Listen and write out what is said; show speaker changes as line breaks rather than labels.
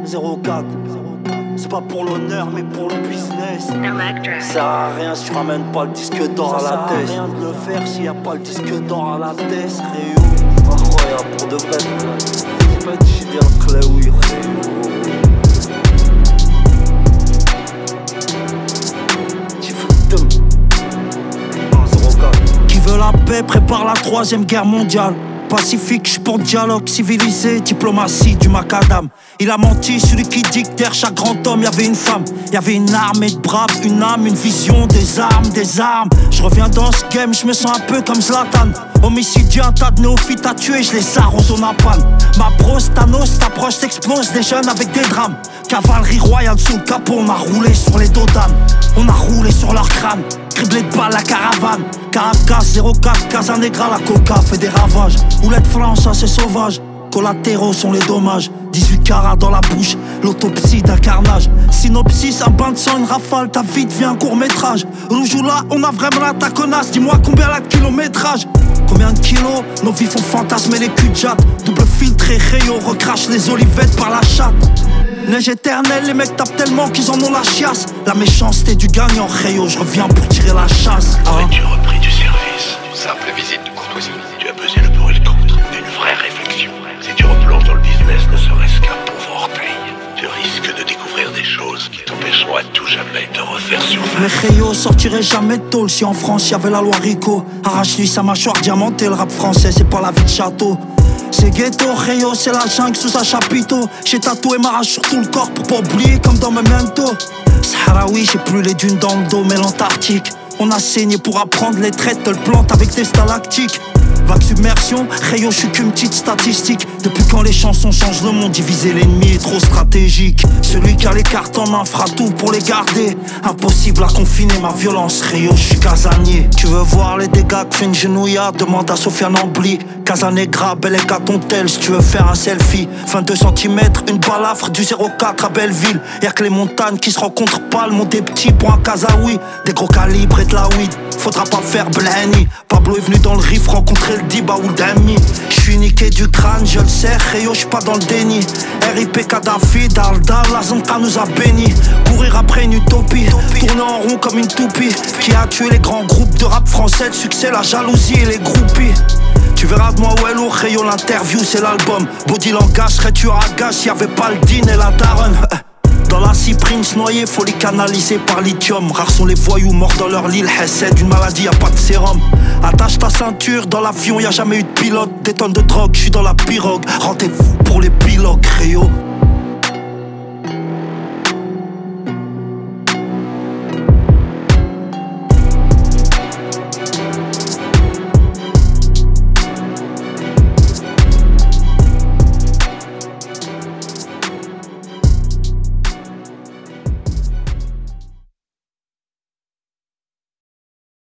04. C'est pas pour l'honneur mais pour le business.
Electra.
Ça sert à rien si tu ramènes pas le disque d'or à la tête. Ça sert à rien de le faire s'il y a pas le disque d'or à la tête. Réo, incroyable pour de vrai. C'est pas décidé en clé, oui, Réo. Qui veut la paix prépare la 3ème guerre mondiale. Pacifique, j'suis pour dialogue civilisé, diplomatie du macadam. Il a menti, celui qui dit que derrière chaque grand homme y'avait une femme. Y'avait une armée de braves, une âme, une vision, des armes, des armes. J'reviens dans ce game, j'me sens un peu comme Zlatan. Homicide, un tas de néophytes à tuer, j'les arrose au napalm. Ma brosse, Thanos, t'approche, t'explose des jeunes avec des drames. Cavalerie royale sous le capot, on a roulé sur les dos d'âne. On a roulé sur leur crâne, criblé de balles la caravane. Caracas 04, Casanegra, la coca fait des ravages. Houlette France, assez sauvage. Collatéraux sont les dommages. 18 carats dans la bouche, l'autopsie d'un carnage. Synopsis, un bain de sang, une rafale, ta vie devient un court-métrage. Rouge ou là, on a vraiment la taconasse. Dis-moi combien la kilométrage. Combien de kilos, nos vies font fantasmer les culs de jatte. Double filtré, Rayo, recrache les olivettes par la chatte. Neige éternelle, les mecs tapent tellement qu'ils en ont la chiasse. La méchanceté du gagnant, Rayo, je reviens pour tirer la chasse.
Aurais-tu repris du service d'une simple visite de courtoisie? Tu as pesé le pour et le contre d'une vraie réflexion. Si tu replonges dans le business, ne serait-ce qu'un pauvre orteil, tu risques de découvrir des choses qui t'empêcheront à tout jamais de refaire surface.
Mais Rayo sortirait jamais de tôle si en France y'avait la loi Rico. Arrache-lui sa mâchoire diamantée, le rap français c'est pas la vie de château. C'est ghetto, Rayo, c'est la jungle sous sa chapiteau. J'ai tatoué ma rage sur tout le corps pour pas oublier comme dans Memento. Sahraoui, j'ai plus les dunes dans le dos, mais l'Antarctique. On a saigné pour apprendre les traits, te le plante avec des stalactiques. Vague submersion, Rayo, je suis qu'une petite statistique. Depuis quand les chansons changent le monde, diviser l'ennemi est trop stratégique. Celui qui a les cartes en main fera tout pour les garder. Impossible à confiner ma violence, Rayo, je suis casanier. Tu veux voir les dégâts que fait une genouillade, demande à Sofiane Ambly. Casanegra, bel tel si tu veux faire un selfie. 22 cm, une balafre du 04 à Belleville. Y'a que les montagnes qui se rencontrent pas, le monde est petit pour un Kazaoui. Des gros calibres et de la weed, faudra pas faire Blenny. Pablo est venu dans le riff rencontrer le Diba ou le Demi. J'suis niqué du crâne, je le sais, Rayo, j'suis pas dans le déni. RIP Kadhafi, Daldal, la Zanka nous a bénis. Courir après une utopie, tourner en rond comme une toupie. Qui a tué les grands groupes de rap français, le succès, la jalousie et les groupies. Tu verras de moi où est lourd, Rayo, l'interview c'est l'album. Body langage, serais tu à gage, y'avait pas le din et la daronne. Dans la cyprine noyée, faut les canaliser par lithium. Rares sont les voyous morts dans leur lit, c'est d'une maladie, y'a pas de sérum. Attache ta ceinture, dans l'avion y'a jamais eu de pilote. Des tonnes de drogue, j'suis dans la pirogue. Rendez-vous pour les pilotes, Rayo.